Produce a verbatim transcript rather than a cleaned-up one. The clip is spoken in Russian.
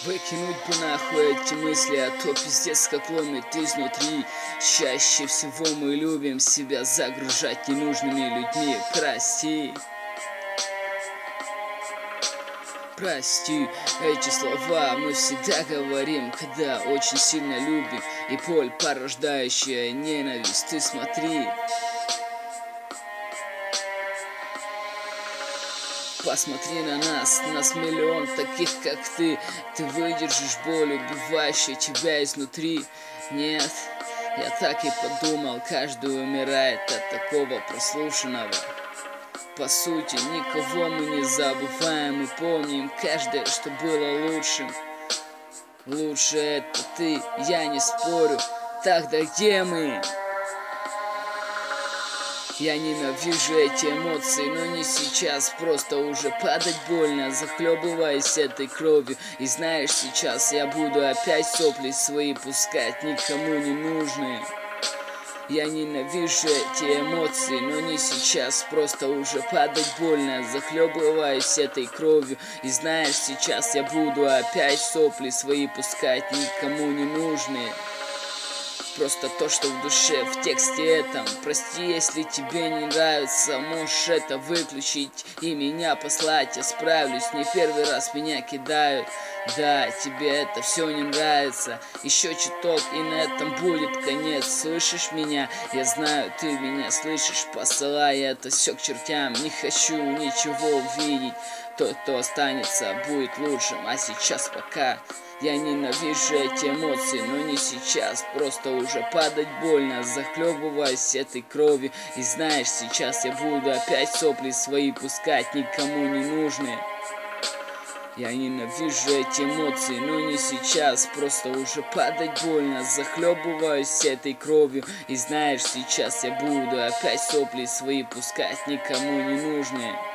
Выкинуть бы нахуй эти мысли, а то пиздец как ломит изнутри. Чаще всего мы любим себя загружать ненужными людьми. Прости. Прости, эти слова мы всегда говорим, когда очень сильно любим. И боль, порождающая ненависть, ты смотри. Посмотри на нас, нас миллион таких, как ты. Ты выдержишь боль, убивающую тебя изнутри. Нет, я так и подумал, каждый умирает от такого прослушанного. По сути, никого мы не забываем, мы помним каждое, что было лучшим. Лучше это ты, я не спорю. Тогда где мы? Я ненавижу эти эмоции, но не сейчас, просто уже падать больно, захлебываясь этой кровью. И знаешь, сейчас я буду опять сопли свои пускать, никому не нужные. Я ненавижу эти эмоции, но не сейчас, просто уже падать больно, захлебываясь этой кровью. И знаешь, сейчас я буду опять сопли свои пускать, никому не нужные. Просто то, что в душе, в тексте этом. Прости, если тебе не нравится, можешь это выключить и меня послать. Я справлюсь, не первый раз меня кидают. Да, тебе это все не нравится. Еще чуток, и на этом будет конец. Слышишь меня? Я знаю, ты меня слышишь. Посылай это все к чертям. Не хочу ничего увидеть. Тот, кто останется, будет лучшим. А сейчас пока. Я ненавижу эти эмоции, но не сейчас. Просто уже падать больно, захлебываясь этой кровью. И знаешь, сейчас я буду опять сопли свои пускать, никому не нужные. Я ненавижу эти эмоции, но не сейчас. Просто уже падать больно, захлебываясь этой кровью. И знаешь, сейчас я буду опять сопли свои пускать, никому не нужные.